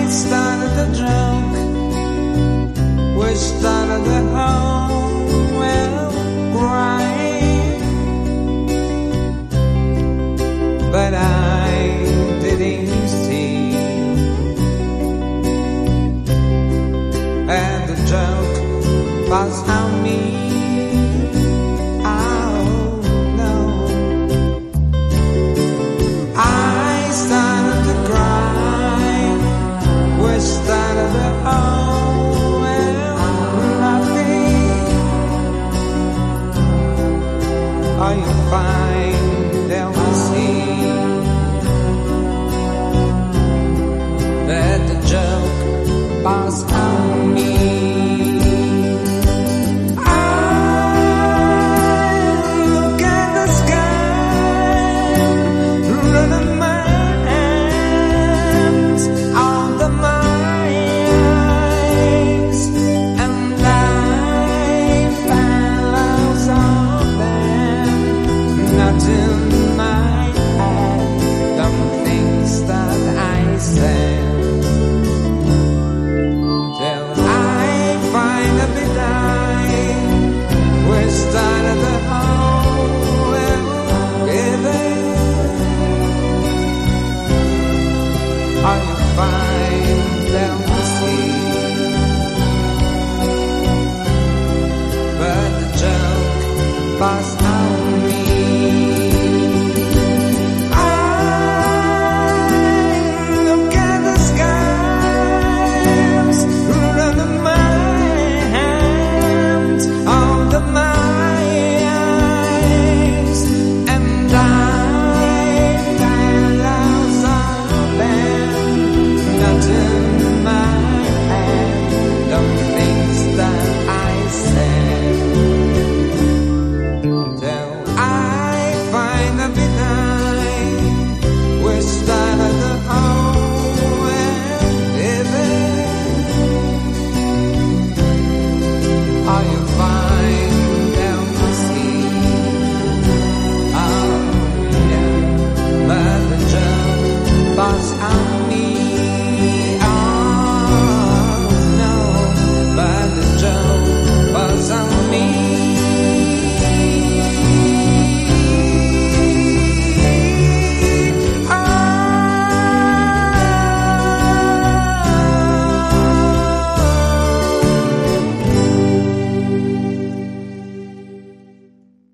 started a joke. We started the whole well crying, but I didn't see. And the joke was on me. Started the whole nothing. Are you fine? They'll see that the joke was on me. Pass on me. I look at the skies, run my hands on the eyes, and I fell out of bed, nothing.